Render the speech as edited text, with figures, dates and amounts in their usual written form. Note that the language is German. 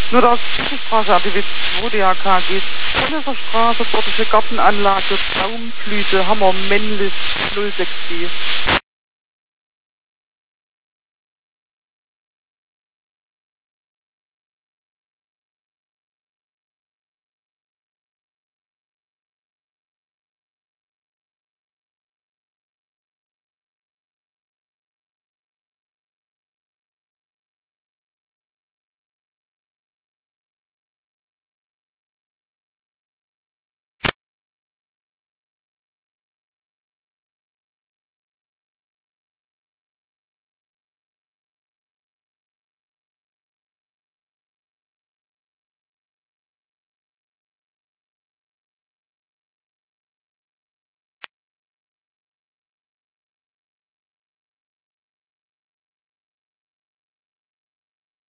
Nur da ist die Straße, ADW 2 DHK geht. Von dieser Straße, dort ist eine Gartenanlage, Baumblüte, Hammer, männlich, 06G.